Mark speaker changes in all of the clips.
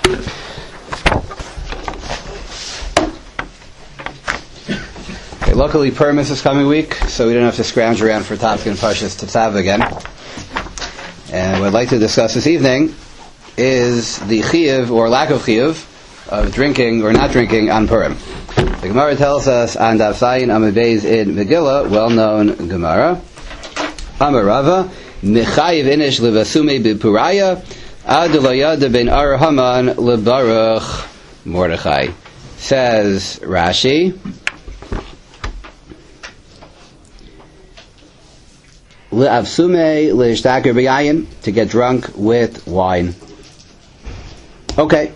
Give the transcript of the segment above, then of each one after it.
Speaker 1: Okay, luckily Purim is this coming week, so we don't have to scrounge around for Tafkin and Parshas Tetzav again. And what I'd like to discuss this evening is the chiyuv or lack of chiyuv of drinking or not drinking on Purim. The Gemara tells us on Daf Zayin Amud Beis in Megillah, well-known Gemara, Amar Rava, Mechayiv inish levasume b'puraya, ad lo yada ben Ar Haman lebaruch Mordechai. Says Rashi, le'avsume le'ishtaker b'yayin, to get drunk with wine. Okay.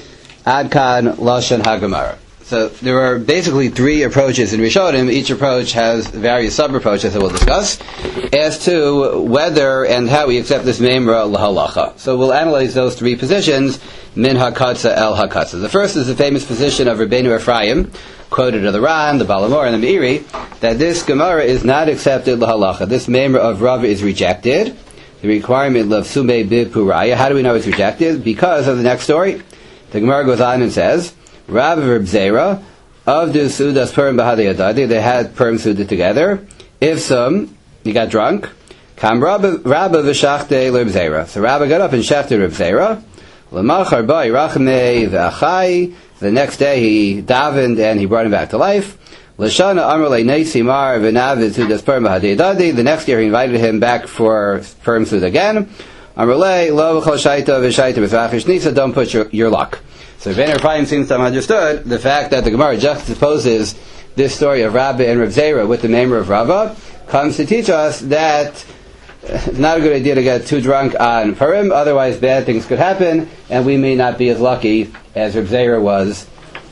Speaker 1: Ad kan lashon haGemara. So there are basically three approaches in Rishonim. Each approach has various sub-approaches that we'll discuss as to whether and how we accept this memra l'halacha. So we'll analyze those three positions, min hakatza el hakatza. The first is the famous position of Rabbeinu Ephraim, quoted in the Ran, the Balamor, and the Meiri, that this Gemara is not accepted l'halacha. This memra of Rava is rejected. The requirement of sume b'puraya. How do we know it's rejected? Because of the next story. The Gemara goes on and says, Rav Zera, Avdu Sudas Purim Bahadi Adadi, they had Purim Suda together. If some, he got drunk. Kam Rabba V'shachte Reb Zera. So Rabba got up and shechted Reb Zera. L'machar Bai Rachmei V'achai. The next day he davened and he brought him back to life. L'shana Amr Le'nei Simar V'navid Sudas Purim Bahadi Adadi. The next year he invited him back for Purim Suda again. Amrulay, lo v'chol shaita v'shaita b'svachish nisa, don't put your luck. So Rabbeinu Ephraim seems to have understood the fact that the Gemara juxtaposes this story of Rabbi and Reb Zera with the memra of Rava, comes to teach us that it's not a good idea to get too drunk on Purim, otherwise bad things could happen, and we may not be as lucky as Reb Zera was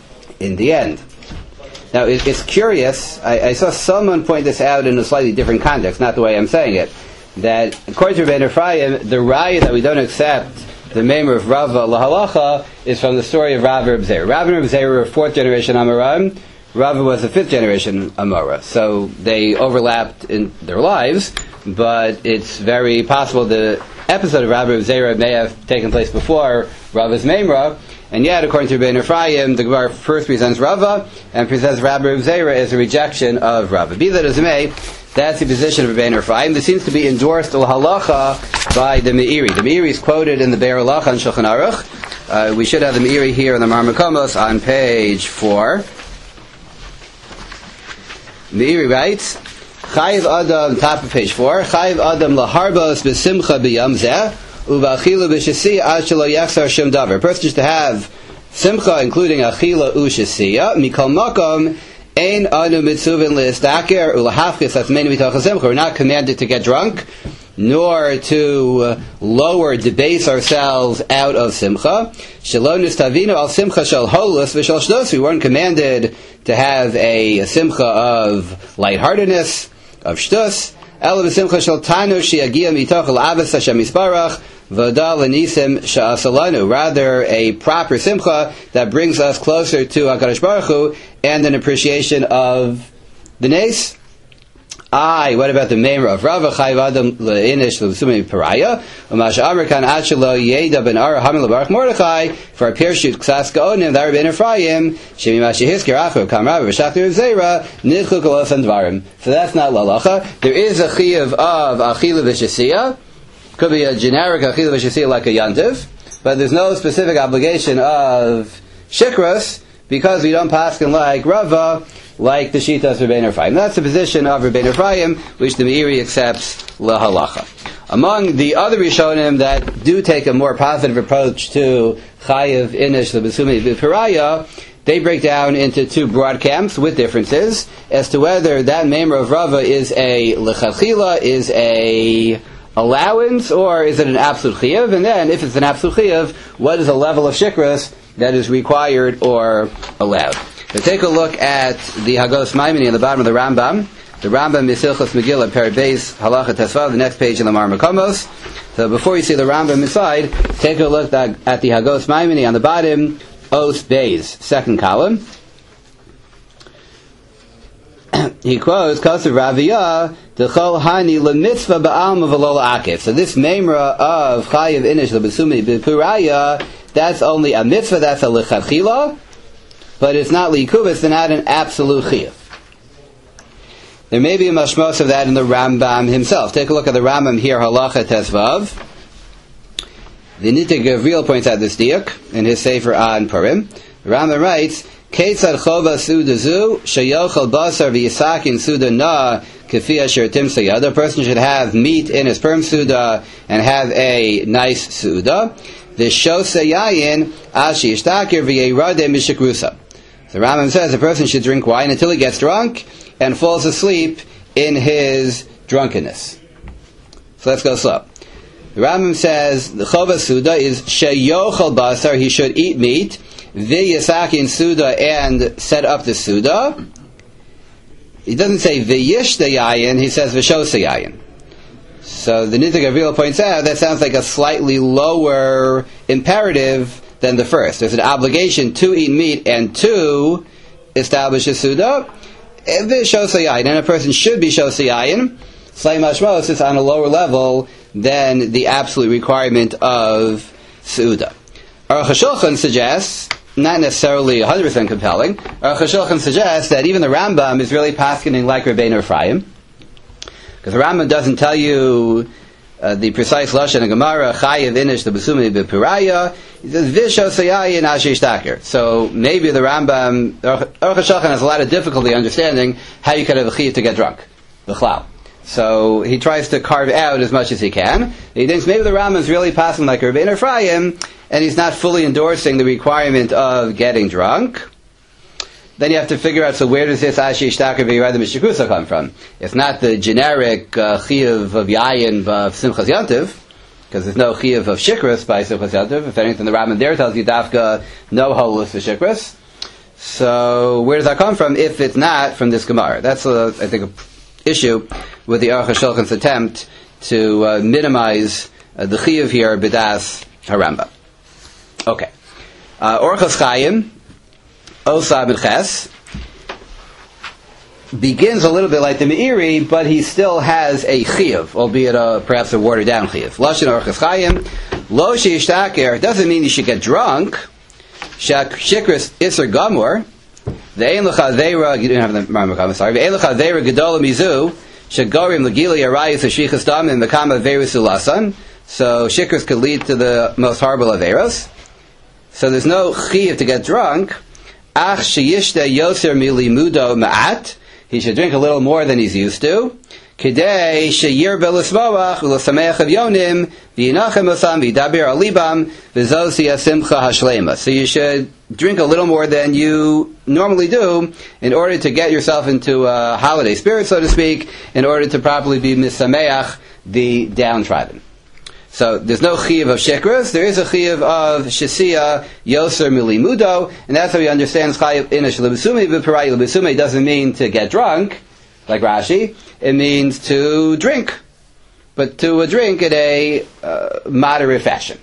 Speaker 1: in the end. Now, it's curious, I saw someone point this out in a slightly different context, not the way I'm saying it, that according to Rabbeinu Ephraim, the raya that we don't accept the memra of Rava lahalacha is from the story of Rav and Reb Zera. Rav and Reb Zera were 4th generation Amoraim. Rava was a 5th generation Amora. So they overlapped in their lives, but it's very possible the episode of Rav and Reb Zera may have taken place before Rava's memra. And yet, according to Rabbeinu Ephraim, the Gemara first presents Rava and presents Rav and Reb Zera as a rejection of Rava. Be that as it may, that's the position of Rabbeinu Ephraim. This seems to be endorsed al-halacha by the Meiri. The Meiri is quoted in the Be'er Halacha and Shulchan Aruch. We should have the Meiri here in the Mar Makomos on page 4. Meiri writes, Chayiv Adam, top of page 4, Chayiv Adam laharbos b'simcha b'yam zeh, u'v'achilu b'shesiya ad shelo yachsar shem davar. A person is to have simcha, including achila u'shesiya, mikol makom, Ein anu mitzuvin le'estaker u'lahafkis atzmeinu mitach hasimcha. We're not commanded to get drunk, nor to lower, debase ourselves out of simcha. Shelo nistavinu al simcha shel holus v'shel shdos. We weren't commanded to have a simcha of lightheartedness, of shtus. Ela b'simcha shel tanu sheyagia mitach l'avas Hashem yisbarach. Rather, a proper simcha that brings us closer to HaKadosh Baruch Hu and an appreciation of the nes. What about the memra of Rava? Chayiv Adam le'inish l'sumei paraya. U'masha amar kan ad shelo yeda ben Ar Haman lebaruch Mordechai. For a parachute ksas gaonim that Rabbeinu Ephraim shemi mashi hisker achu kam Rabbi v'shachti Reb Zera nidchu kolos and dvarim. So that's not lalacha. There is a chiyuv of achila v'shesiya. Could be a generic achila v'shesiya like a yantiv, but there's no specific obligation of shikras because we don't paskin like Rava, like the Shitas Rabbeinu Ephraim. That's the position of Rabbeinu Ephraim, which the Meiri accepts lahalacha. Among the other Rishonim that do take a more positive approach to Chayiv Inish L'Besumi B'Piraya, they break down into two broad camps with differences as to whether that memra of Rava is a lechatchila, is a allowance, or is it an absolute chiyuv? And then, if it's an absolute chiyuv, what is the level of shikras that is required or allowed? So take a look at the Hagos Maimoni on the bottom of the Rambam. The Rambam Misilchos Megillah Perek Beis Halacha Tesvav, the next page in the Mar Makomos. So before you see the Rambam inside, take a look at the Hagos Maimoni on the bottom, Os Beis, second column. He quotes, Kosev Raviyah, D'chol Hani L'mitzvah Ba'alma V'lo L'akif. So this memra of Chayiv Inish L'Besumi B'Puraya that's only a mitzvah, that's a lichatchila, but it's not liikubas, they're not an absolute chiyuv. There may be a mashmos of that in the Rambam himself. Take a look at the Rambam here, Halacha Tezvav. The Nitei Gavriel points out this diuk in his Sefer on Purim. The Rambam writes, Keitzad chova suda zu, sheyochel basar v'yisakin suda na, kefi asher timsa yada. A person should have meat in his perm suda and have a nice suda. V'shosa yayin, ashi yishtakir v'yerade mishakrusa. The Rambam says a person should drink wine until he gets drunk and falls asleep in his drunkenness. So let's go slow. The Rambam says the Chova Suda is sheyochel basar, he should eat meat, v'yisakin Suda, and set up the Suda. He doesn't say v'yishta yayin, he says v'shosa yayin. So the Nitei Gavriel points out that sounds like a slightly lower imperative than the first. There's an obligation to eat meat and to establish a Suda. And a person should be shosayayin. Slight mashmos is on a lower level than the absolute requirement of Suda. Aruch HaShulchan suggests, not necessarily 100% compelling, Aruch HaShulchan suggests that even the Rambam is really paskening like Rabbeinu Ephraim, because the Rambam doesn't tell you the precise lashon of Gemara, chayav inish the besumei b'piraya. He says vishosayayin ashishtakir. So maybe the Rambam, Aruch HaShulchan has a lot of difficulty understanding how you could have a chiyuv to get drunk, l'chlal. So he tries to carve out as much as he can. He thinks maybe the Rambam is really passing like Rabbeinu Ephraim, and he's not fully endorsing the requirement of getting drunk. Then you have to figure out, so where does this Ashi Ishtakar V'yirad Mishikusa come from? It's not the generic chiyuv of Yayin of Simchas Yantiv, because there's no chiyuv of Shikras by Simchas Yantiv. If anything, the Rambam there tells you Dafka, no holus for Shikras. So where does that come from if it's not from this Gemara? That's, I think, an issue with the Aruch HaShulchan's attempt to minimize the chiyuv here, B'das HaRambam. Okay. Orchos Chaim, Osab and Ches, begins a little bit like the Meiri, but he still has a chiyuv, albeit perhaps a watered down chiyuv. Lashon Orchos Chaim, Lo sheishtaker, doesn't mean you should get drunk. Shikras Isser Gamor, Ve'en Lecha Veira, you didn't have the Rambam, sorry, Ve'en Lecha Veira Gedola Mizu, Shagorim Legili Arayis Ashichas Dam and Mekama Veirus Ulasan. So Shikras could lead to the most horrible of Veiros. So there's no chiyuv to get drunk. Ach sheyishte yoser milimudo ma'at. He should drink a little more than he's used to. Kidei sheyir belismoach u'lasameach avyonim v'yinachem osam v'yidabir alibam v'zosi asimcha hashlema. So you should drink a little more than you normally do in order to get yourself into a holiday spirit, so to speak, in order to properly be misameach, the downtrodden. So there's no chiyuv of shikras. There is a chiyuv of shesiya yoser milimudo, and that's how we understand chayav inish lebesumei v'piraya. Lebesumei doesn't mean to get drunk, like Rashi. It means to drink, but to drink in a moderate fashion.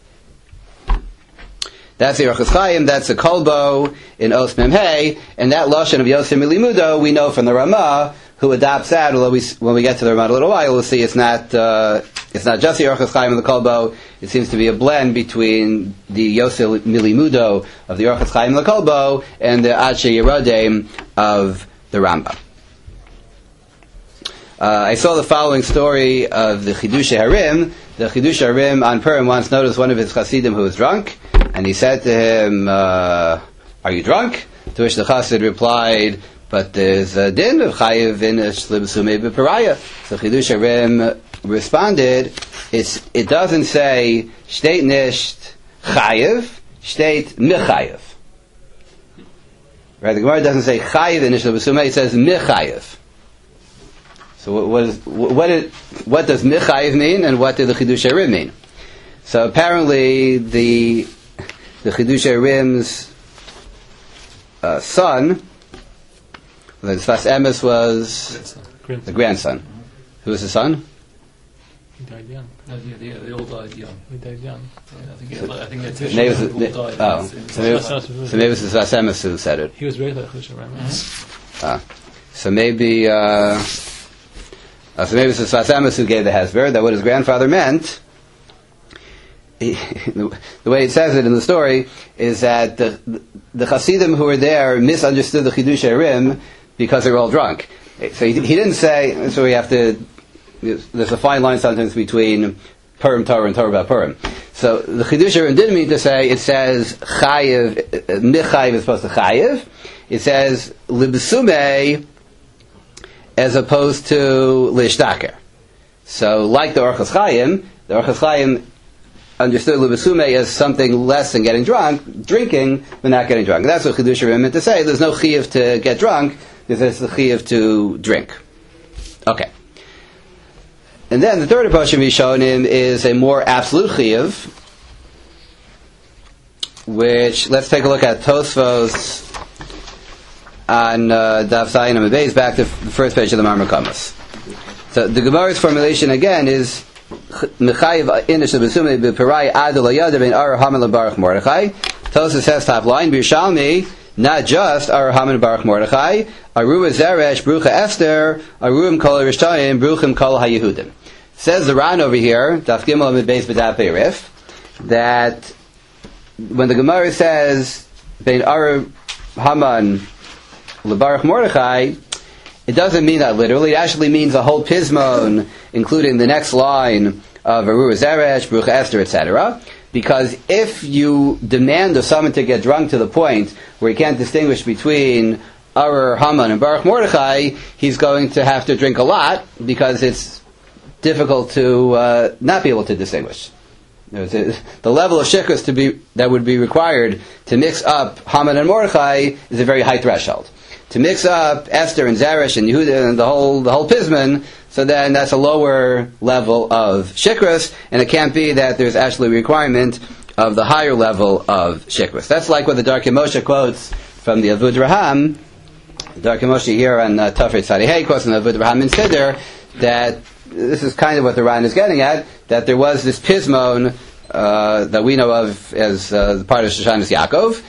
Speaker 1: That's the Orchos Chaim. That's a kolbo in Os Mem Hey, and that lashon of yoser milimudo we know from the Ramah, who adopts that. Although when we get to the Ramah in a little while, we'll see it's not just the Orchos Chaim and the Kolbo. It seems to be a blend between the Yosef Milimudo of the Orchos Chaim and the Kolbo and the Adshe Yerodem of the Rambam. I saw the following story of the Chidush Harim. The Chidush Harim on Purim once noticed one of his Hasidim who was drunk, and he said to him, "Are you drunk?" To which the Chassid replied, "But there's a din of chayiv inish libesumei b'piraya." So Chidush Harim responded, it doesn't say shteit nisht chayiv, shteit michayiv. Right? The Gemara doesn't say chayiv inish libesumei; it says michayiv. So what does michayiv mean, and what did the Chidush Harim mean? So apparently the Chidush Harim's son, the Sfas Emes was the grandson. Who was the son?
Speaker 2: He died young.
Speaker 3: No, they all died young.
Speaker 2: He died young.
Speaker 3: Yeah, I think that's
Speaker 1: So maybe it was the Sfas Emes who said it.
Speaker 2: He was raised by Chidush Harim.
Speaker 1: So maybe it's the Sfas Emes who gave the Hesber, that what his grandfather meant, is that he should drink a little more than he normally would in order to properly be misameach, the downtrodden. So the way it says it in the story is that the Hasidim who were there misunderstood the Chidush Rim because they were all drunk. So he didn't say. So we have to. There's a fine line sometimes between Purim Torah and Torah about Purim. So the Chidush Rim didn't mean to say it says Chayiv, Michayiv is supposed to Chayiv. It says Libsume as opposed to Lishtaker. So like the Orchos Chaim, the Orchos Chaim understood Libsume as something less than getting drunk, drinking, but not getting drunk. That's what Chidush Rim meant to say. There's no Chiyiv to get drunk, there's the Chiyiv to drink. Okay. And then the third approach we shown him is a more absolute Chiyiv, which, let's take a look at Tosfos on Daf Zayin and Beis, back to the first page of the Marmar Kamas. So the Gemara's formulation again is Mechayiv Inish L'Besumei B'Perai Adel Hayada Ben Ar Haman LeBaruch Mordechai. Tosfos says top line, B'Yishalmi, not just Ar Haman Baruch Mordechai, Arua Zeresh Brucha Esther, Aruim Kol Rishtayim Bruchim Kol HaYehudim. Says the Ran over here, Daf Gimel Amid Beis B'Daf Beirif, that when the Gemara says Ben Ar Haman LeBaruch Mordechai, it doesn't mean that literally. It actually means a whole pismon, including the next line of Arua Zeresh, Brucha Esther, etc. Because if you demand of someone to get drunk to the point where he can't distinguish between Ar Haman and Baruch Mordechai, he's going to have to drink a lot because it's difficult to not be able to distinguish. The level of shikras that would be required to mix up Haman and Mordechai is a very high threshold. To mix up Esther and Zeresh and Yehuda and the whole pismon, so then that's a lower level of shikras, and it can't be that there's actually a requirement of the higher level of shikras. That's like what the Darkei Moshe quotes from the Avud Raham. Darkei Moshe here on Tafret Tzadei quotes from the Avud Raham in Siddur, that this is kind of what the Ran is getting at, that there was this pismon that we know of as the part of Shoshanas Yaakov,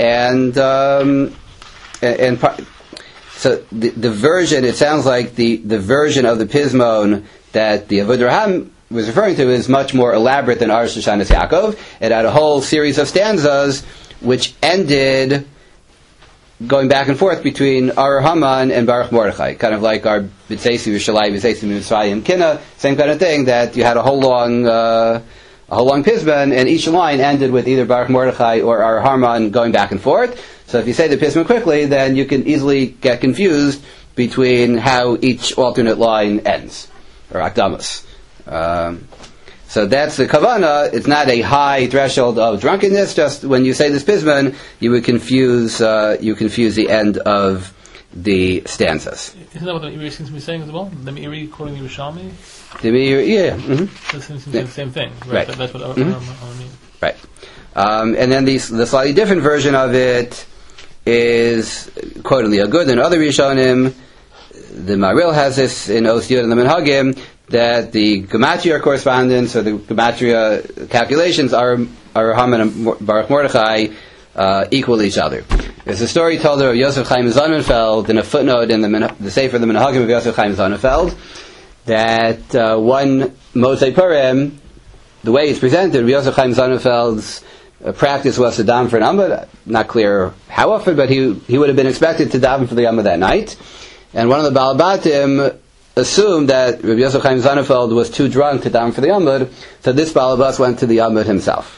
Speaker 1: so the version, it sounds like the version of the pismon that the Avud Raham was referring to is much more elaborate than our Shoshanas Yaakov. It had a whole series of stanzas which ended going back and forth between Ar Haman and Baruch Mordechai, kind of like our B'tzeisi Yerushalayim, B'tzeisi Mitzrayim Kina, same kind of thing, that you had a whole long pismon, and each line ended with either Baruch Mordechai or Ar Haman going back and forth. So if you say the pismon quickly, then you can easily get confused between how each alternate line ends, or akdamas. So that's the kavana. It's not a high threshold of drunkenness. Just when you say this pismon, you would confuse the end of the stanzas.
Speaker 2: Isn't that what the Meiri seems to be saying as well? The Meiri quoting the Yerushalmi?
Speaker 1: The Meiri, yeah. Mm-hmm.
Speaker 2: That seems to be the same thing,
Speaker 1: right?
Speaker 2: That's what I mean.
Speaker 1: Right. And then the slightly different version of it is quoting the Agud and other Rishonim. The Maril has this in Os Yud and the Menhagim, that the gematria correspondence or the gematria calculations are Haman and Baruch Mordechai equal each other. There's a story told of Yosef Chaim Sonnenfeld in a footnote in the Sefer of the Menhagim of Yosef Chaim Sonnenfeld, that one Mosei Purim, the way it's presented, Yosef Chaim Sonnenfeld's practice was to daven for an Amud. Not clear how often, but he would have been expected to daven for the Amud that night. And one of the Balabatim assumed that Rabbi Yosef Chaim Sonnenfeld was too drunk to daven for the Amud, so this Balabas went to the Amud himself.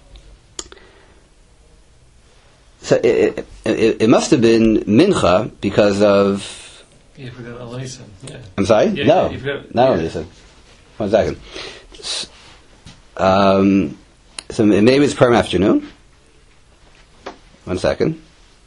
Speaker 1: So it must have been Mincha because of...
Speaker 3: You forgot Elisa. Yeah.
Speaker 1: I'm sorry?
Speaker 3: Yeah,
Speaker 1: No.
Speaker 3: you forgot,
Speaker 1: Not Elisa. 1 second. So maybe it's Purim afternoon? 1 second.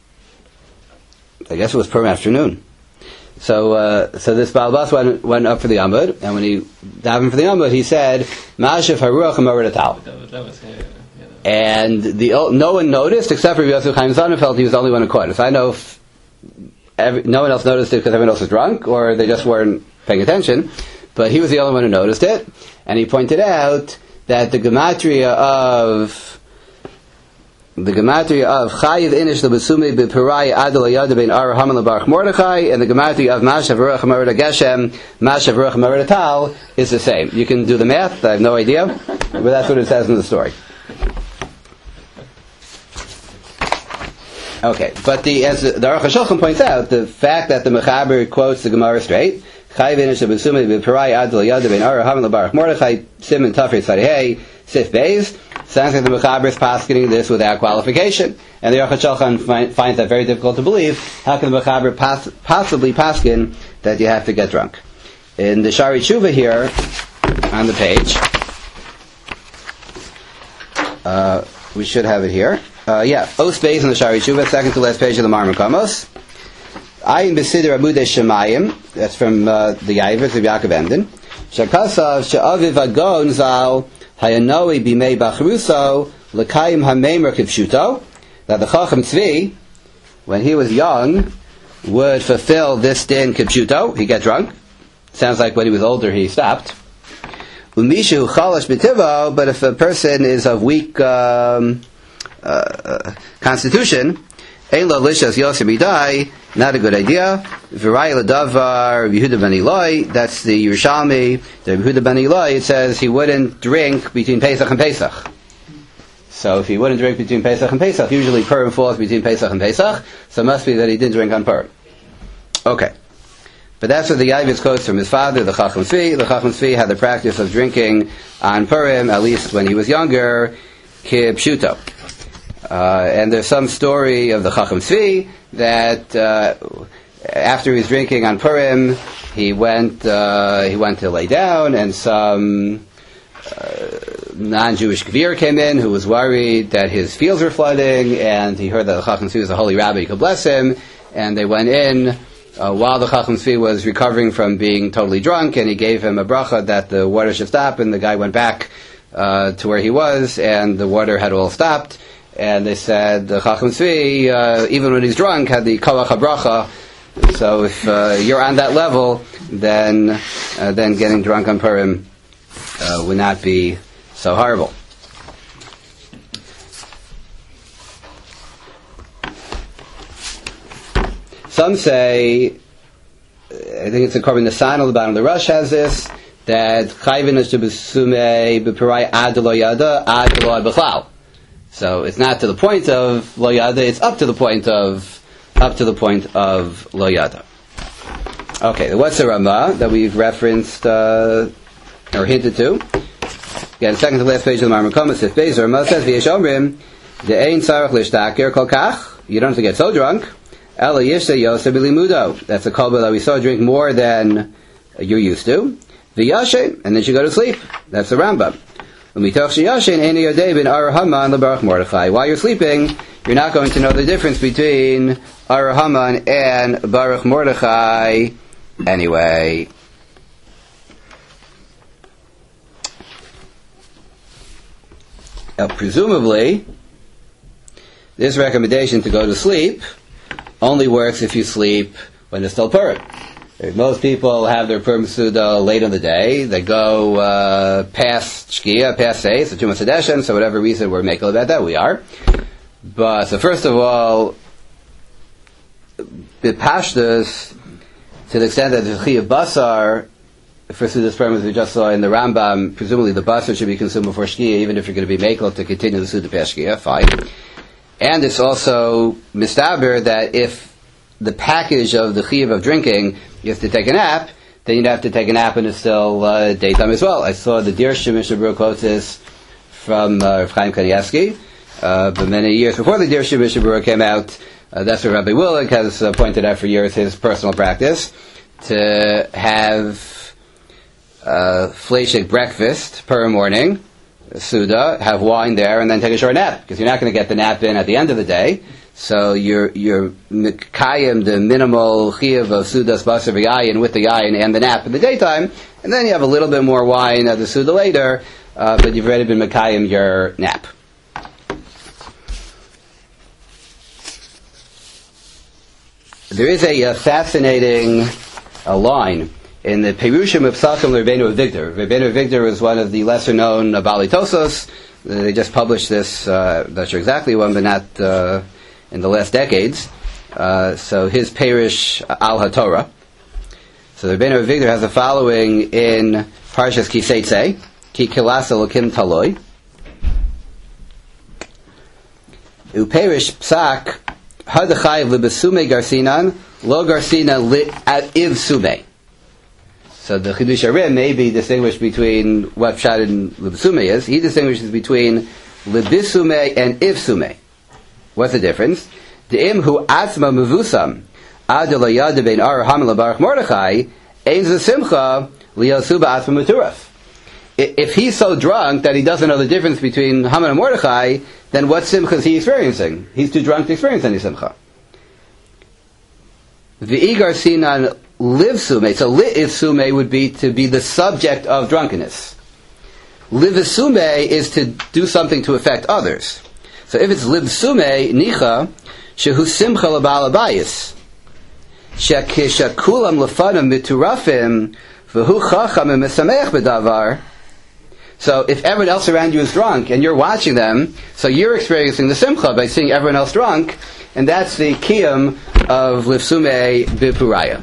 Speaker 1: I guess it was Purim afternoon. So this Balabas went up for the Amud, and when he davened for the Amud, he said, "Ma'ashiv haruach ha'mored atal."
Speaker 3: That was
Speaker 1: And no one noticed except for Yosef Chaim Sonnenfeld. He was the only one who caught it. So I know if no one else noticed it because everyone else was drunk, or they just weren't paying attention. But he was the only one who noticed it, and he pointed out that the gematria of Chayiv Inish L'Besumei B'Perai Adel Hayada Ben Ar Haman LeBaruch Mordechai, and the gematria of Mashav Ruach HaMored Geshem, Mashav Ruach HaMored Tal is the same. You can do the math. I have no idea. But that's what it says in the story. Okay, but as the Aruch HaShulchan points out, the fact that the Mechaber quotes the Gemara straight, Chayvin Shabasumei B'Parai Adl Yadav in Ara Haman LaBaruch Mordechai Simon Tafri Tzadihei Sif Beis. Sounds like the Mechaber is posketing this without qualification, and the Aruch HaShulchan finds that very difficult to believe. How can the Mechaber possibly paskin that you have to get drunk? In the Shari Tshuva here on the page, we should have it here. Os Beis in the Shari Tshuva, second to last page of the Marmar Kamos. Ayin B'Sidr Amudei Shemayim, that's from the Yavers of Yaakov Emden. Shakasav She'aviv Agon Zal Hayanoi Bimei Bachruso L'Kayim HaMeimer Kivshuto, that the Chacham Tzvi, when he was young, would fulfill this din Kivshuto, he'd get drunk. Sounds like when he was older he stopped. Umishu Chalash B'Tivo, but if a person is of weak constitution, Ein Lo Lishas Yosem Idai, not a good idea. V'rai L'Davar Yehuda Ben Eloi, that's the Yerushalmi, the Yehuda Ben Eloi, it says he wouldn't drink between Pesach and Pesach. So if he wouldn't drink between Pesach and Pesach, usually Purim falls between Pesach and Pesach, so it must be that he didn't drink on Purim. Okay. But that's what the Yavitz quotes from his father, the Chacham Tzvi. The Chacham Tzvi had the practice of drinking on Purim, at least when he was younger, Kipshuto. And there's some story of the Chacham Tzvi that after he was drinking on Purim, he went to lay down, and some non-Jewish Gvir came in who was worried that his fields were flooding, and he heard that the Chacham Tzvi was a holy rabbi, he could bless him, and they went in while the Chacham Tzvi was recovering from being totally drunk, and he gave him a bracha that the water should stop, and the guy went back to where he was, and the water had all stopped. And they said the Chacham Tzvi, even when he's drunk, had the Kavach HaBracha. So if you're on that level, then getting drunk on Purim would not be so horrible. Some say, I think it's a Korban Nesan on the bottom of the Rush has this, that Chayvin is to Besumei B'Parai Ad Lo Yada Ad Lo B'Chlal. So it's not to the point of Lo Yada, it's up to the point of Lo Yada. Okay, what's the Ramah that we've referenced or hinted to? Again, second to last page of the Marmar Kamos, if Beis Ramah says V'yesh Omrim the Ein Tzarech Lishtaker Kol Kach, you don't have to get so drunk. Ela Yishta Yosef B'Limudo, that's a kolba that we saw, drink more than you're used to. V'yashem, and then you go to sleep. That's the Rambam. While you're sleeping, you're not going to know the difference between Ar Haman and Baruch Mordechai anyway. Now, presumably, this recommendation to go to sleep only works if you sleep when it's still Purim. Most people have their Purim Suda late in the day. They go past Shkia, past Seis, so Tumas Hadeshen, so whatever reason we're making about that, we are. But, so first of all, the Pashtus, to the extent that the Chiyav Basar, for Suda's Purim, as we just saw in the Rambam, presumably the Basar should be consumed before Shkia, even if you're going to be Mekel to continue the Suda past Shkia, fine. And it's also mistaber that if the package of the Chiyav of drinking is to take a nap, then you'd have to take a nap and it's still daytime as well. I saw the Dirshu Mishnah Berurah quotes this from Rav Chaim Kanievsky, but many years before the Dirshu Mishnah Berurah came out, that's what Rabbi Willig has pointed out for years, his personal practice, to have fleshik breakfast per morning, Suda, have wine there, and then take a short nap, because you're not going to get the nap in at the end of the day. So you're Mekayim, the minimal Chiyav of Suda's Basar V'Yayin with the Yayin and the nap in the daytime, and then you have a little bit more wine at the Suda later, but you've already been Mekayim your nap. There is a fascinating line in the Perushim of Psachim L'Rebbeinu Avigdor. Rebbeinu Avigdor is one of the lesser known Baalei Tosos. They just published this, not sure exactly when, but not in the last decades. So his Perish Al HaTorah. So the Rebbeinu Avigdor has the following in Parshas Kiseitze. ki kilas elokim taloi. Uperish psak hadachayv libesume garsinan lo garsina iv sume. So the Chidush Arim may be distinguished between what pshat and libesume is. He distinguishes between libisume and iv sume. What's the difference? De'im hu atzma mevusam ad layad bein ar hamel barach Mordechai ein zesimcha liyasu ba'atzma meturaf. If he's so drunk that he doesn't know the difference between Haman and Mordechai, then what simcha is he experiencing? He's too drunk to experience any simcha. V'igar sinan liv sume. So liv sume would be to be the subject of drunkenness. Liv sume is to do something to affect others. So if it's liv sume, nicha, shehu simcha l'ba'al abayis. Shekulam lefanam miturafim, v'hu chacham mesameach b'davar. So if everyone else around you is drunk and you're watching them, so you're experiencing the simcha by seeing everyone else drunk, and that's the kiyum of lifsume b'puraya.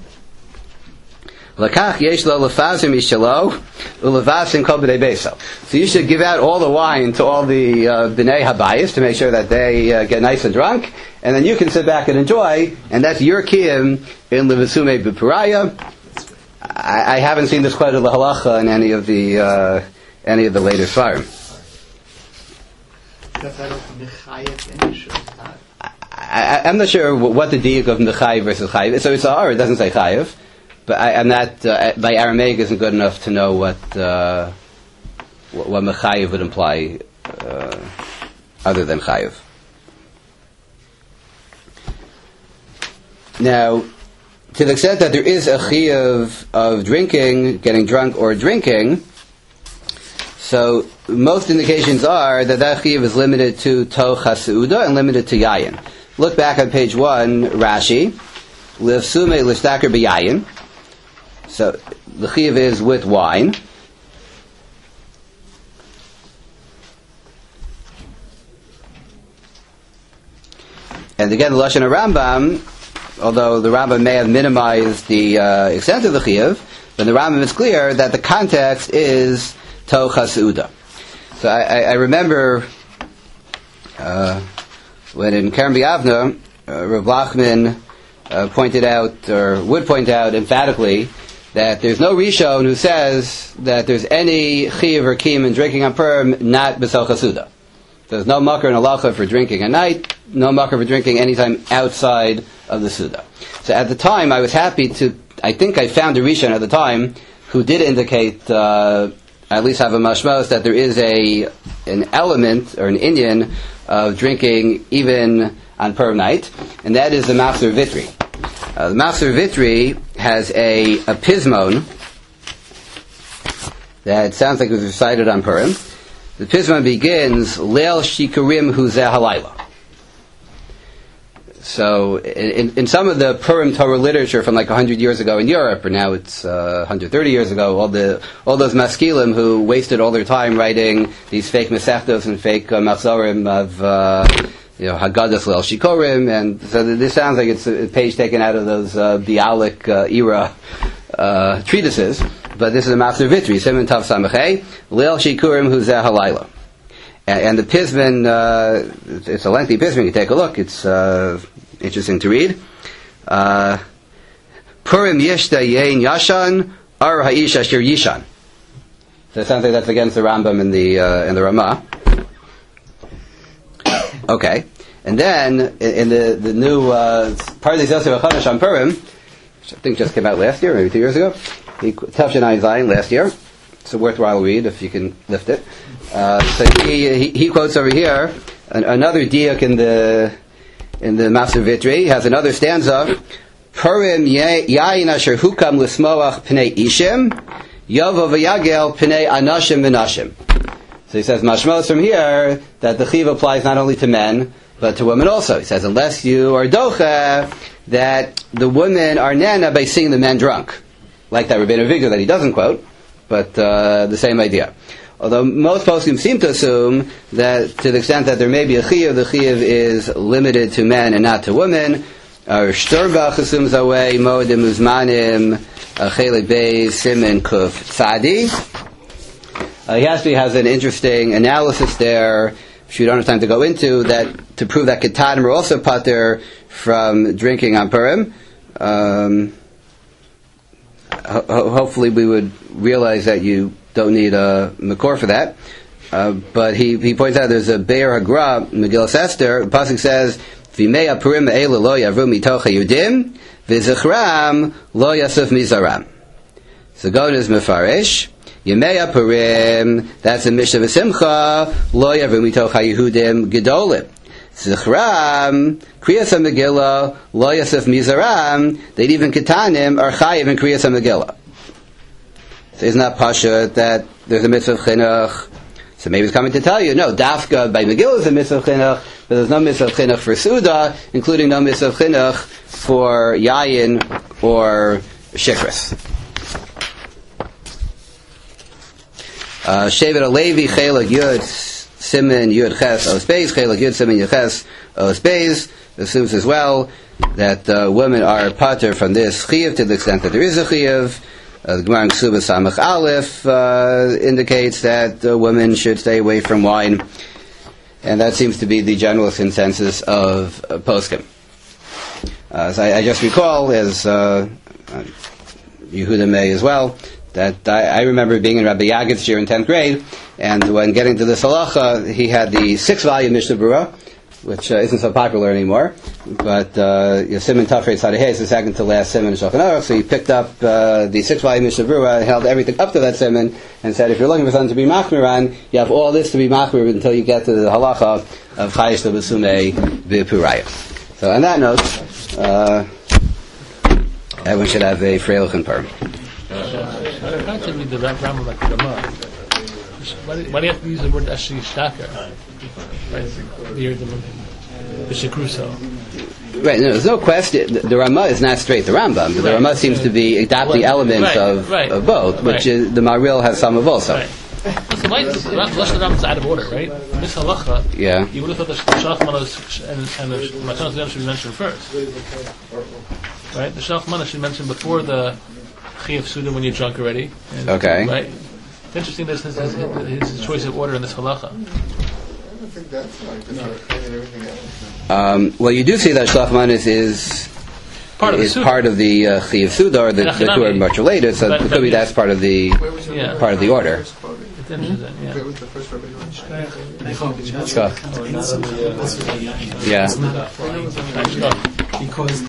Speaker 1: Lakach yesh lo lefazim ishalo ulevazim kol b'nei beso. So you should give out all the wine to all the b'nei habayis to make sure that they get nice and drunk, and then you can sit back and enjoy, and that's your kiyum in lefasume b'puraya. I haven't seen this quite a halacha in any of the later svarim. I'm not sure what the diuk of mechayiv versus chayiv. So it's a it doesn't say chayiv, but I'm not. My Aramaic isn't good enough to know what mechayiv would imply other than chayiv. Now, to the extent that there is a chiyuv of drinking, getting drunk or drinking, so most indications are that chiyuv is limited to toch hasuda and limited to yayin. Look back on page 1, Rashi, lifsume lishtaker b'yayin. So the chiyuv is with wine. And again, the lashon of Rambam, although the Rambam may have minimized the extent of the chiyuv, but the Rambam is clear that the context is toch hasuda. So I remember when in Kerem B'Yavna, Rav Lachman pointed out, or would point out emphatically, that there's no Rishon who says that there's any chiyuv or kiyum in drinking on Purim not b'soch hasuda. There's no makar and halacha for drinking at night, no makar for drinking anytime outside of the Suda. So at the time, I was happy I think I found a Rishon at the time who did indicate, at least have a mashmos, that there is an element, or an inyan, of drinking even on Purim night, and that is the Machzor Vitri. The Machzor Vitri has a pismon that sounds like it was recited on Purim. The pismon begins, Leil Shikurim Huzeh Halayla. So, in some of the Purim Torah literature from like 100 years ago in Europe, or now it's 130 years ago, all those maskilim who wasted all their time writing these fake mesechtos and fake machzorim of Haggadah Leil Shikorim, and so this sounds like it's a page taken out of those Bialik era treatises. But this is a Machzor Vitri, Siman Tav Samachay, Leil Shikurim Huzeh Halayla. And the pisman, it's a lengthy pisman. You take a look. It's interesting to read. Purim yishta yein yashan ar ha'ish asher yishan. So it sounds like that's against the Rambam in the Ramah. Okay, and then in the new Pardes Yosef HaChadash on Purim, which I think just came out last year, maybe 2 years ago. Tafshin Ayin Zayin last year. It's a worthwhile read if you can lift it. So he quotes over here another diak in the Machzor Vitri. He has another stanza. Purim yayin asher hukam l'smoach pnei ishim yavo v'yagel pnei anashim v'nashim. So he says mashmos from here that the chiv applies not only to men but to women also. He says unless you are docha that the women are nana by seeing the men drunk, like that Rabbeinu Avigdor that he doesn't quote. But the same idea. Although most poskim seem to assume that to the extent that there may be a chiyuv, the chiyuv is limited to men and not to women. Shturbach assumes away moedim uzmanim chelik beis siman kuf tzadi. He actually has an interesting analysis there, which we don't have time to go into, that to prove that Ketanim are also pater from drinking on Purim. Hopefully we would realize that you don't need a Makor for that. But he points out there's a Be'er Hagra, Megillas Esther. The pasuk says, "V'mei Purim eila lo yavru mitoch hayudim, v'zichram lo yasuf mizaram." So Gon is Mefaresh. Yemei Purim, that's a Mishnah V'simcha, lo yavru mitoch hayehudim gedolim. Zichram, Kriyas HaMegillah, lo yasuf mizaram. They'd even Ketanim are chayiv in Kriyas HaMegillah. So isn't that pasha that there's a mitzvah of chinuch? So maybe it's coming to tell you, no, Dafka by Megillah is a mitzvah of chinuch, but there's no mitzvah of chinuch for Suda, including no mitzvah of chinuch for Yayin or Shikris. Shevet HaLevi, Chelak Yud, Simen Yud Ches Os Beis, Chelak Yud, Simen Yud Ches Os Beis, assumes as well that women are pater from this chiyuv to the extent that there is a chiyuv. The Gemara in Ksubah Samach Aleph indicates that women should stay away from wine, and that seems to be the general consensus of poskim. So I just recall, as Yehuda may as well, that I remember being in Rabbi Yagid's year in 10th grade, and when getting to this halacha, he had the 6-volume Mishnah Berurah, which isn't so popular anymore, but Siman Tafrei Tzadeh is the second to last Siman in Shulchan Aruch, so he picked up the 6-volume Mishnah Berurah and held everything up to that Siman, and said, if you're looking for something to be machmir on, you have all this to be machmir until you get to the halacha of Chayish L'Basumei B'Purayim. So on that note, everyone should have a freilich and perm.
Speaker 2: I tried to read the Rambam like the Ramah. Why do you have to use the word Ashi Shtaker? Right, the Shekruso.
Speaker 1: Right, no, there's no question. The Ramah is not straight the Rambam, but the Ramah seems to be adopting elements of both, which is, the Maril has some of also.
Speaker 2: Right. So why is the Rambam is out of order, right? This halacha, you would have thought the Shalach Manos and the Matanos Yom should be mentioned first. Right? The Shalach Manos should be mentioned before the Chiyuv Suda when you're drunk already.
Speaker 1: Okay.
Speaker 2: Right? It's interesting that his choice of order in this halacha.
Speaker 1: Well, you do see that Shalach Manos is part of the Chiyuv Suda, or the two are much related, so it could be that's part of the order.
Speaker 2: It's interesting, yeah.
Speaker 4: Where was the first Rabbi
Speaker 1: Yeah.
Speaker 4: Because